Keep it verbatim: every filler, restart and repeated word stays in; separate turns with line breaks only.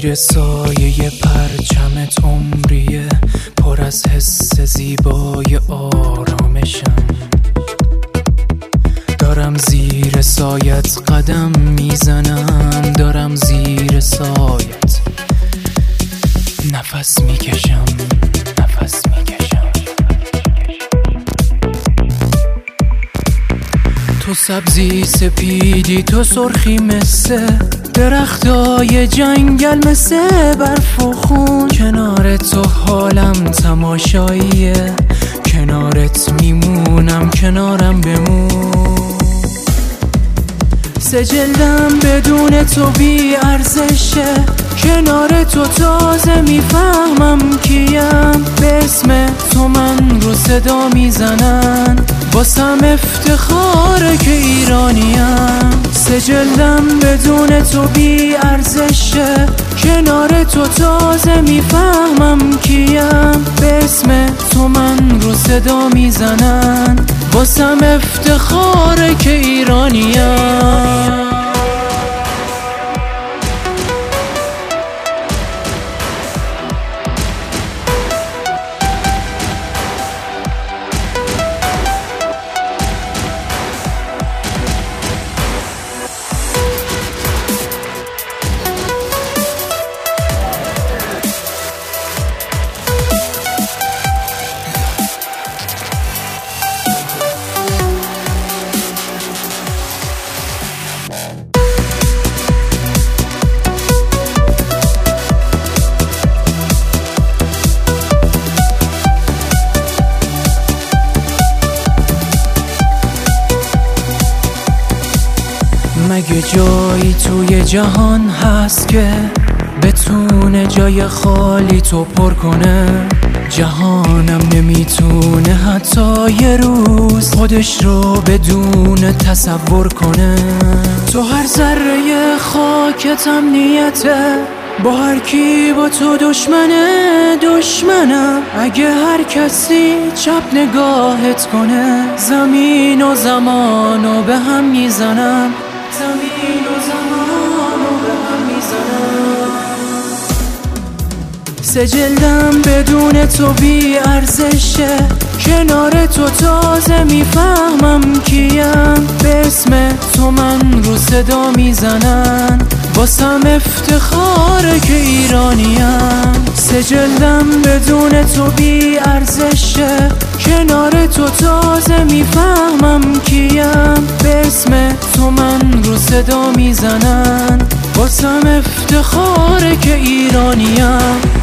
زیر سایه پرچمت عمریه، پر از حس زیبای آرامشم. دارم زیر سایت قدم میزنم، دارم زیر سایت نفس میکشم، نفس میکشم. تو سبزی سپیدی، تو سرخی مثل درختای جنگل، مثل برف و خون. کنار تو حالم تماشاییه، کنارت میمونم، کنارم بمون. سجلدم بدون تو بی ارزشه، کنار تو تازه میفهمم کیم. به اسم تو من رو صدا میزنن، واسم افتخاره که ایرانیم. سجلدم بدون تو بی ارزشه، کنار تو تازه میفهمم کیم. به اسم تو من رو صدا میزنن، واسم افتخاره که ایرانیم. مگه جایی توی جهان هست که بتونه جای خالی تو پر کنه؟ جهانم نمیتونه حتی یه روز خودش رو بدون تصور کنه. تو هر ذره خاکت امنیته، با هر کی با تو دشمنه دشمنم. اگه هر کسی چپ نگاهت کنه، زمین و زمانو به هم میزنم، زمین و زمانو به هم میزنم. سجلدم بدون تو بی ارزشه، کنار تو تازه میفهمم کیم. به اسم تو من رو صدا میزنن، واسم افتخاره که ایرانیم. سجلدم بدون تو بی ارزشه، کنار تو تازه میفهمم کیم. به اسم تو من رو صدا میزنن، واسم افتخاره که ایرانیم.